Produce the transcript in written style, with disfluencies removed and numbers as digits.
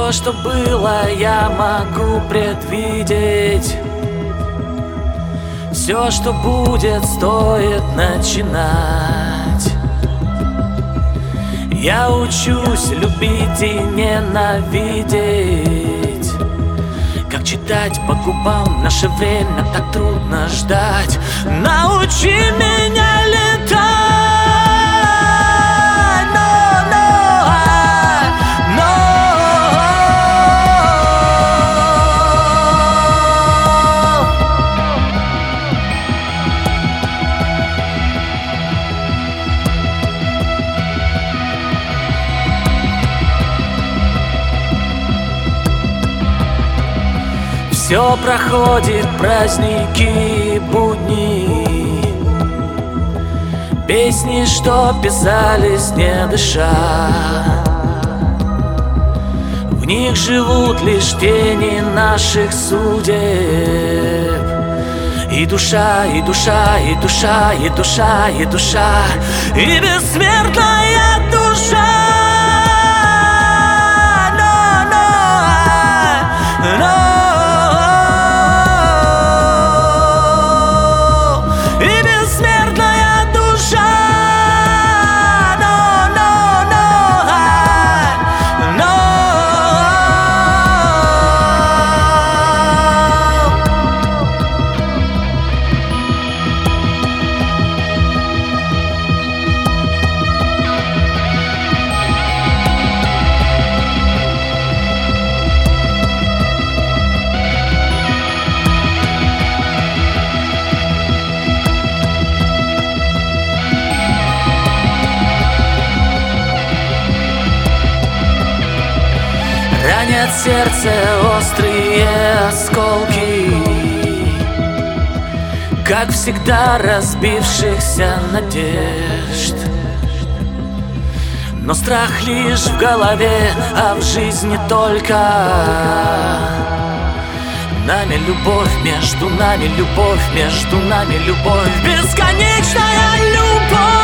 Все, что было, я могу предвидеть. Все, что будет, стоит начинать. Я учусь любить и ненавидеть. Как читать по губам, наше время так трудно ждать. Научи меня летать. Все проходит, праздники и будни, песни, что писались не дыша. В них живут лишь тени наших судеб. И душа, и душа, и душа, и душа, и душа, и бессмертная душа. Ранят сердце острые осколки, как всегда разбившихся надежд. Но страх лишь в голове, а в жизни только. Нами любовь, между нами любовь, между нами любовь, бесконечная любовь.